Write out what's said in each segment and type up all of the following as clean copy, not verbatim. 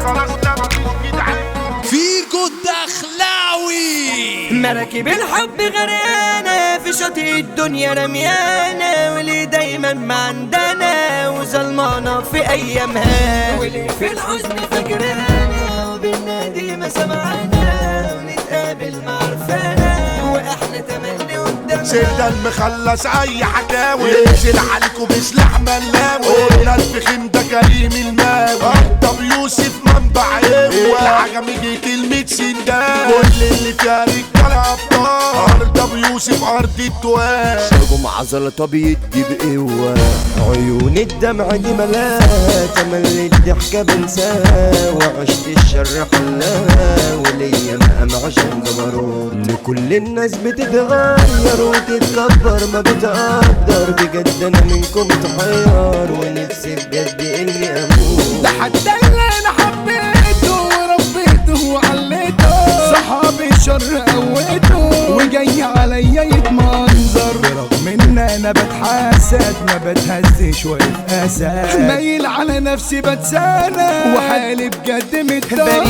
خلاص لا مفيش جدعان. فيكو الدخلاوي مراكب الحب غرقانة في شاطئ الدنيا رميانة، وليه دايما ما عندنا وظلمانة في أيامها، وليه في الحزن فاكرانا وبالنادي ما سمعنا، ونتقابل مع عرفانا وإحنا تملي قدامنا. سيدا مخلص اي حكاوي ينزل عليكم بسلاح ملاوي، الفخم ده كريم الماوي، طب يوسف منبع ايه العجم يجي كلمة سندان، كل اللي فيها رجالة ابطال، طب يوسف ارض التوال، شربوا مع زلطة بيدي بقوة، عيون الدمع دي ملاها، تملي الضحكة بنساها، وعشت الشر حلاها، وليا مقام عشان جبروت، لكل الناس بتتغير وتتكبر ما بتقدر، بجد انا منكم اتحير ونفسي بجد اني اموت. ده حتى اللي انا حبيته وربيته وعليته، صحابي الشر قويته وجاي عليا يتمنظر، برغم ان انا بتحاسد ما بتهزش واقف اسد، مايل على نفسي بتسانى وحالي بجد متضايق،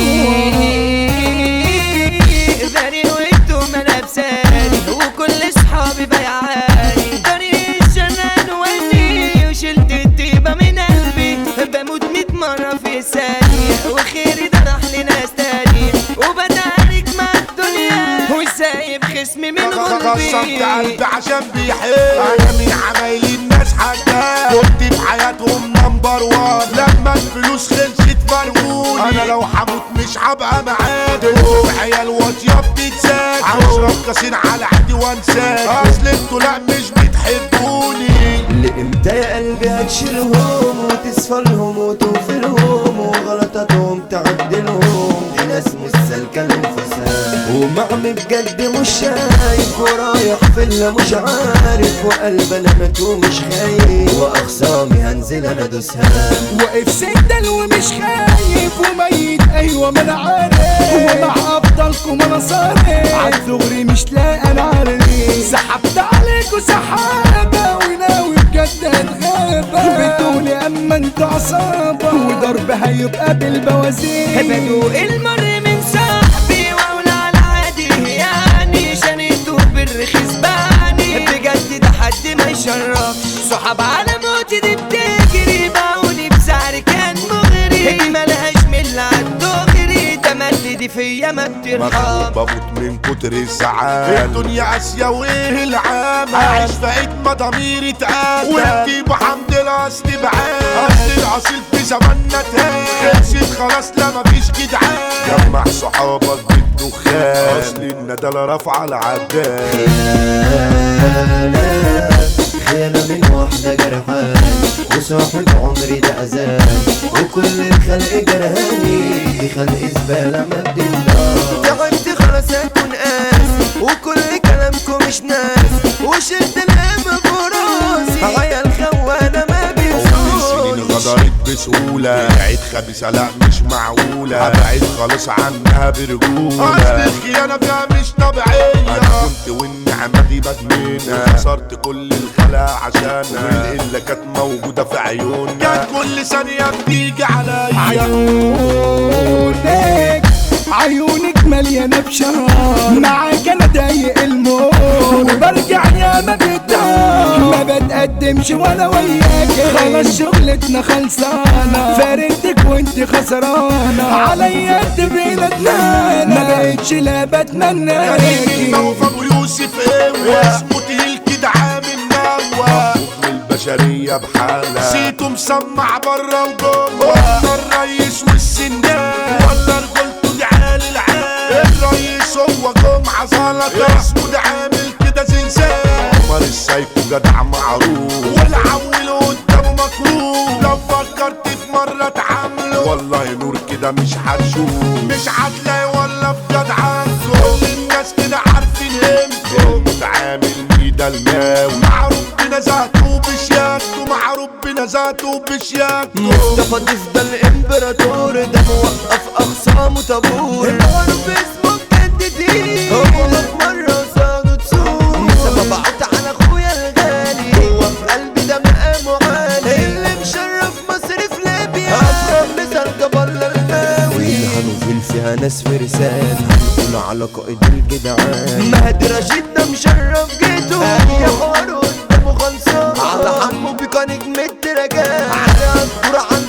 بريء وانتم ملابساني وكل صحابي بيعاني، طريق الشنان وني وشلت الطيبة من قلبي، بموت 100 مرة في ثانية وخيري ده راح لناس تاني، وبدارك مع الدنيا وسايب خصمي من غربي. كسرت قلبي عشان بيحب انا من عمايل الناس حاجات، كنت في حياتهم نمبر وان، لما الفلوس خلصت فرقوني، انا لو هموت مش هبقى معاكم، عيال واطيه بتتساك، هشرب كاسين على عادي وانساك، اصل انتوا لا مش بتحبوني. لامتى يا قلبي هتشيلهم وتصفلهم وتوفلهم وغلطاتهم تعدلهم، دي ناس مش سالكة الانفصال، ومعمي بجد مش شايف، ورايح في اللي مش عارف، وقلب انا مات ومش خايف، واخصامي هنزل انا ادوسها، واقف سندل ومش خايف وميت ايوه ما انا عارف، ومع ابطالكم انا صارف عالثغري مش لاقي انا عارف، سحبت عليكوا سحابه وناوي بجد اتغابى، بتقولي اما انتوا عصابه وضرب هيبقى بالبوازيك، بدوق المر من صاحبي واقول على عادي، يعني شنيته بالرخيص بعني، بجد ده حد ما يشرف، صحاب على موتي دي بتجري، باعوني بسعر كان مغري، دي ملهاش ملة عالدغري، تملي دي فيا ما بترحم، بموت من كتر الزعال، الدنيا قاسية وايه العام، عايش في عتمة ضميري اتقاتل، وانتي بحمد الله استبعاد، اصل الاصيل في زماننا تاني، خلصت خلاص لا مفيش جدعان، جمع صحابك بالدخان، اصل الندالة رافعة العداد، خيانة من واحدة جرحان، وصاحب عمري ده أذان، وكل الخلق جرهاني، في خلق زبالة ما بتندار، تعبت خلاص أكون قاس، وكل كلامكم مش ناس، وشلت الهم براسي، عيال خوانة ما سنين غدرت بسهولة، بعيد خبيثة لا مش معقولة، ابعد خالص عنها برجولة، اصل الخيانة فيها مش طبيعية، انا كنت والنعمة دي بدمنها، خسرت كل الخلا عشانها، والقلة كانت موجودة في عيوننا، كانت كل ثانية بتيجي عليا، عيونك مليانة بشرار، معاك انا ضايق الموت، وبرجع يا ما ما بتقدمش ولا وياك، خلاص شغلتنا خلصانة، فارقتك وانت خسرانة، عليا تبينا اتنانا، ما بقتش لا بتمناكي، موفى ابو يوسف ايه اسمه تقيل كده عامل نوى، البشرية بحالها سيتو مسمع برا وجوه، ولا الريس والسندان، ولا رجولته دي عالي العال، الريس هو جمعة زلطة، اسمه ده عامل كده زنزان، عمر السايكو جدع معروف، والعول قدامه مكروه، لو فكرت في مرة تعامله، والله نور كده مش هتشوف، مش هتلاقي ولا بجد عنكم، كل الناس كده عارفين قيمته، المتعامل ميدا الماوي، مع ربنا ذاته بشياكته، مع ربنا ذاته بشياكته، مصطفى تفضل امبراطور، ده موقف اخصامه طابور، المعروف اسمه بجد دي، غلط مرة وصاده تسوق، سبب بعت على اخويا الغالي، هو في قلبي ده مقامه عالي، اللي مشرف مصر في ليبيا، افضل مثال جبل الماوي، ناس فرسان هنقول على قائد الجدعان مهدي رشيد ده مشرف جيته يا حوار قدامه خلصان على حمو بيكا نجم الدرجات على الدور